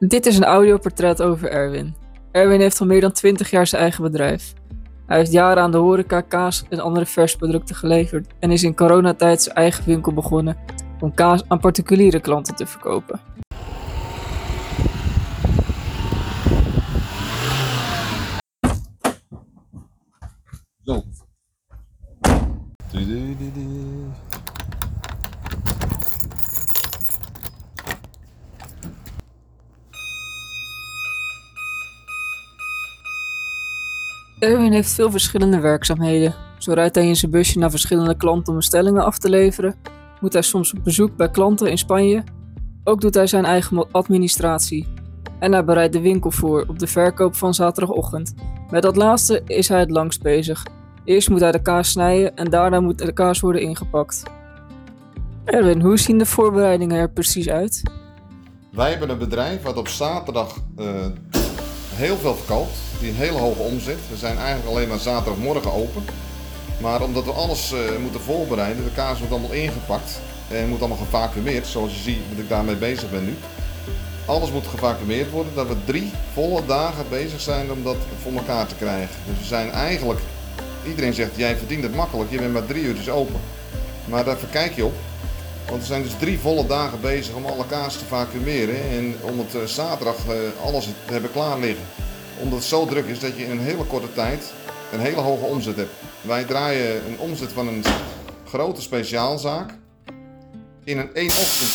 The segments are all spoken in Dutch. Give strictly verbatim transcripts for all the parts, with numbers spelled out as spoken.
Dit is een audioportret over Erwin. Erwin heeft al meer dan twintig jaar zijn eigen bedrijf. Hij heeft jaren aan de horeca, kaas en andere versproducten geleverd en is in coronatijd zijn eigen winkel begonnen om kaas aan particuliere klanten te verkopen. Zo. Du, du, du, du. Erwin heeft veel verschillende werkzaamheden. Zo rijdt hij in zijn busje naar verschillende klanten om bestellingen af te leveren. Moet hij soms op bezoek bij klanten in Spanje. Ook doet hij zijn eigen administratie. En hij bereidt de winkel voor op de verkoop van zaterdagochtend. Met dat laatste is hij het langst bezig. Eerst moet hij de kaas snijden en daarna moet de kaas worden ingepakt. Erwin, hoe zien de voorbereidingen er precies uit? Wij hebben een bedrijf wat op zaterdag uh, heel veel verkoopt, die een hele hoge omzet. We zijn eigenlijk alleen maar zaterdagmorgen open. Maar omdat we alles uh, moeten voorbereiden, de kaas wordt allemaal ingepakt en moet allemaal gevacumeerd, zoals je ziet dat ik daarmee bezig ben nu. Alles moet gevacumeerd worden, dat we drie volle dagen bezig zijn om dat voor elkaar te krijgen. Dus we zijn eigenlijk, iedereen zegt jij verdient het makkelijk, je bent maar drie uurtjes open. Maar daar verkijk je op. Want we zijn dus drie volle dagen bezig om alle kaas te vacuumeren en om het uh, zaterdag uh, alles te hebben klaar liggen. Omdat het zo druk is dat je in een hele korte tijd een hele hoge omzet hebt. Wij draaien een omzet van een grote speciaalzaak in een één ochtend.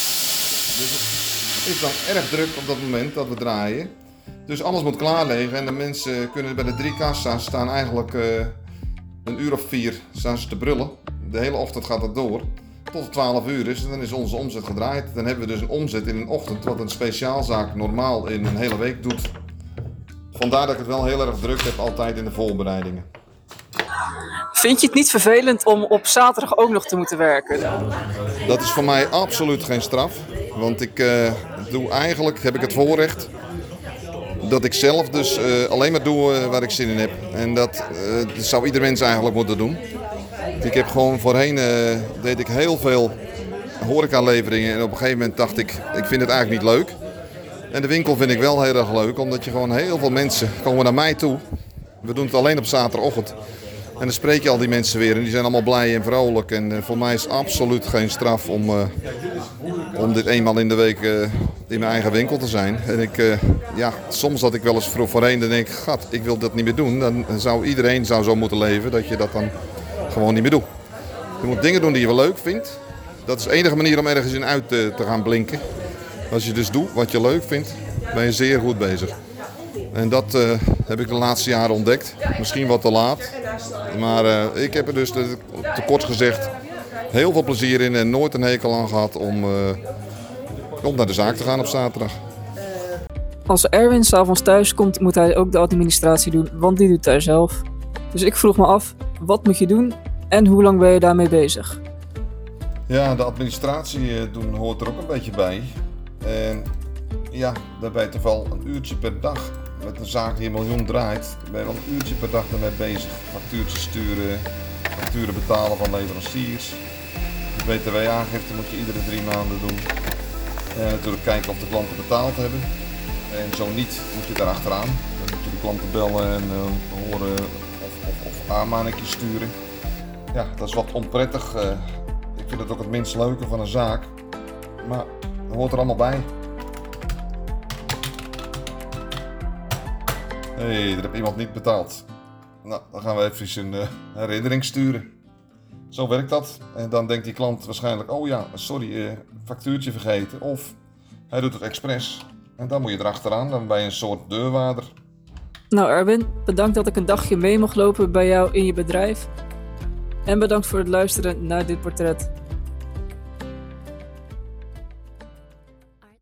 Dus het is dan erg druk op dat moment dat we draaien. Dus alles moet klaar liggen en de mensen kunnen bij de drie kassa's staan eigenlijk uh, een uur of vier staan ze te brullen. De hele ochtend gaat dat door. Tot het twaalf uur is en dan is onze omzet gedraaid. Dan hebben we dus een omzet in een ochtend wat een speciaalzaak normaal in een hele week doet. Vandaar dat ik het wel heel erg druk heb altijd in de voorbereidingen. Vind je het niet vervelend om op zaterdag ook nog te moeten werken? Dat is voor mij absoluut geen straf. Want ik uh, doe eigenlijk, heb ik het voorrecht dat ik zelf dus uh, alleen maar doe uh, waar ik zin in heb. En dat, uh, dat zou ieder mens eigenlijk moeten doen. Ik heb gewoon voorheen uh, deed ik heel veel horecaleveringen en op een gegeven moment dacht ik, ik vind het eigenlijk niet leuk. En de winkel vind ik wel heel erg leuk, omdat je gewoon heel veel mensen komen naar mij toe. We doen het alleen op zaterdagochtend. En dan spreek je al die mensen weer en die zijn allemaal blij en vrolijk. En uh, voor mij is het absoluut geen straf om, uh, om dit eenmaal in de week uh, in mijn eigen winkel te zijn. En ik, uh, ja, soms had ik wel eens voor, voorheen, dan denk ik, gat, ik wil dat niet meer doen. Dan zou iedereen zou zo moeten leven dat je dat dan gewoon niet meer doet. Je moet dingen doen die je wel leuk vindt. Dat is de enige manier om ergens in uit te, te gaan blinken. Als je dus doet wat je leuk vindt, ben je zeer goed bezig. En dat uh, heb ik de laatste jaren ontdekt. Misschien wat te laat. Maar uh, ik heb er dus te, te kort gezegd heel veel plezier in en nooit een hekel aan gehad om, uh, om naar de zaak te gaan op zaterdag. Als Erwin 's avonds thuis komt, moet hij ook de administratie doen, want die doet hij zelf. Dus ik vroeg me af, wat moet je doen en hoe lang ben je daarmee bezig? Ja, de administratie doen hoort er ook een beetje bij. En ja, daar ben je toch wel een uurtje per dag. Met een zaak die een miljoen draait, ben je wel een uurtje per dag ermee bezig. Factuurtjes sturen, facturen betalen van leveranciers. De B T W-aangifte moet je iedere drie maanden doen. En natuurlijk kijken of de klanten betaald hebben. En zo niet, moet je daar achteraan. Dan moet je de klanten bellen en uh, horen of, of, of aanmaningjes sturen. Ja, dat is wat onprettig. Uh, ik vind het ook het minst leuke van een zaak. Maar dat hoort er allemaal bij. Hé, hey, er heeft iemand niet betaald. Nou, dan gaan we even een uh, herinnering sturen. Zo werkt dat. En dan denkt die klant waarschijnlijk, oh ja, sorry, uh, factuurtje vergeten. Of hij doet het expres. En dan moet je erachteraan, dan ben je een soort deurwaarder. Nou Erwin, bedankt dat ik een dagje mee mocht lopen bij jou in je bedrijf. En bedankt voor het luisteren naar dit portret.